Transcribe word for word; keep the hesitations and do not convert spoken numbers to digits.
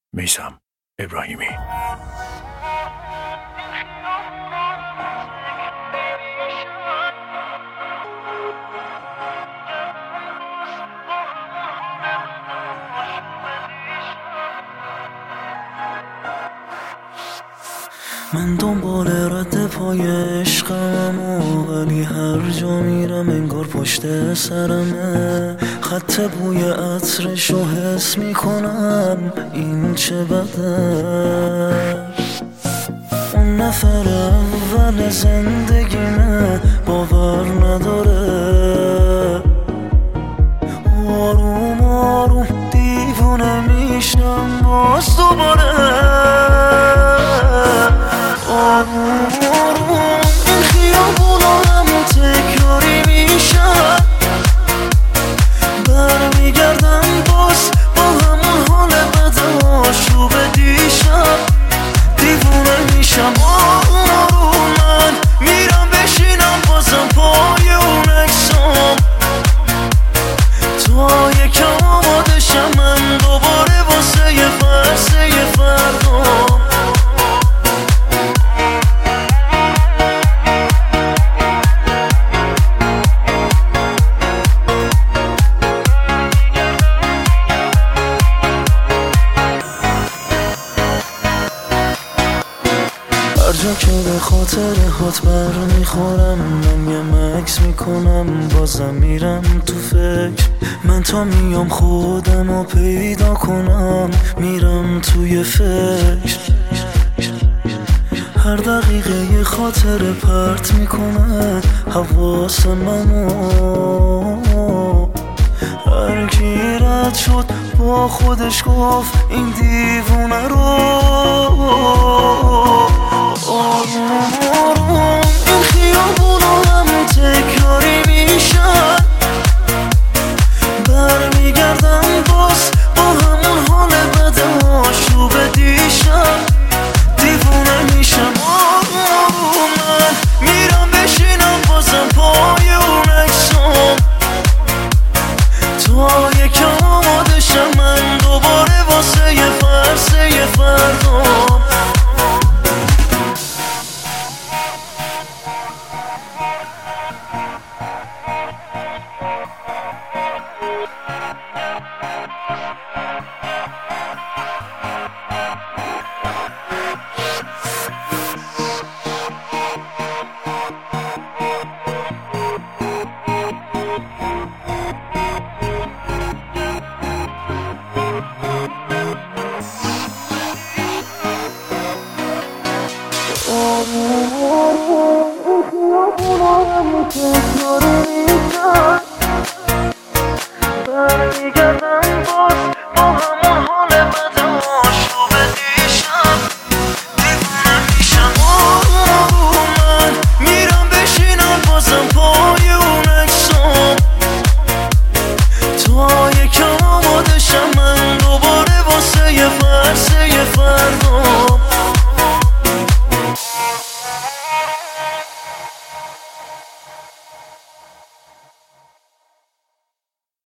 میثم ابراهیمی. من دنبال رد پای عشقم ولی هر جا میرم انگار پشت سرمه. خط بوی عطرشو حس میکنم، این چه بده. اون نفر اول زندگیمه، باور نداره. آروم آروم دیوونه میشم باز دوباره. آروم آروم این خیابونا همون تکراری میشن، برمیگردم باز با همون حال بد آشوب دیشب. دیوونه میشم آروم آروم من میرم بشینم بازم پای اون اکسام، تا یکم آماده شم من دوباره واسه یه فرسه یه فردام. هر جا که به خاطر هات بر میخورم، من یه مکس میکنم بازم میرم تو فکر. من تا میام خودم رو پیدا کنم، میرم توی فکر. هر دقیقه یه خاطر پرت میکنه حواس منو. هر کی رد شد با خودش گفت این دیوونه رو. آروم آروم این خیابونا همون تکراری میشن، برمیگردم باز با همون حال بد آشوب دیشب. دیوونه میشم آروم آروم من میرم بشینم بازم پای اون اکسام، تا یکم آماده شم من دوباره واسه یه فرسه یه فردام. آروم آروم این خیابونا همون تکراری میشن،